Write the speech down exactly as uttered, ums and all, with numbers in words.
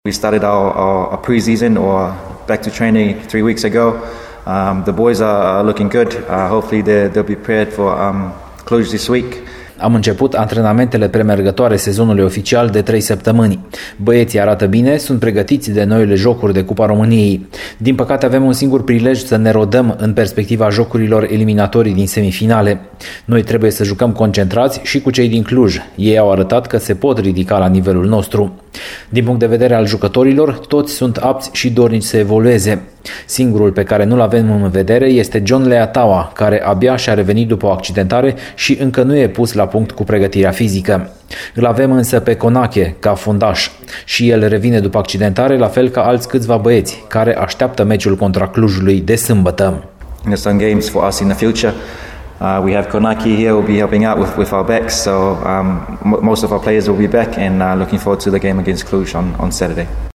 We started our, our, our pre-season or back to training three weeks ago. Um, the boys are, are looking good. Uh, hopefully they'll be prepared for um, Cluj this week. Am început antrenamentele premergătoare sezonului oficial de trei săptămâni. Băieții arată bine, sunt pregătiți de noile jocuri de Cupa României. Din păcate avem un singur prilej să ne rodăm în perspectiva jocurilor eliminatorii din semifinale. Noi trebuie să jucăm concentrați și cu cei din Cluj. Ei au arătat că se pot ridica la nivelul nostru. Din punct de vedere al jucătorilor, toți sunt apți și dornici să evolueze. Singurul pe care nu-l avem în vedere este John Leataua, care abia și-a revenit după o accidentare și încă nu e pus la punct cu pregătirea fizică. Îl avem însă pe Conache, ca fundaș, și el revine după accidentare, la fel ca alți câțiva băieți, care așteaptă meciul contra Clujului de sâmbătă. There's some games for us in the future. Uh, we have Konaki here, will be helping out with, with our backs, so um, m- most of our players will be back and uh, looking forward to the game against Cluj on, on Saturday.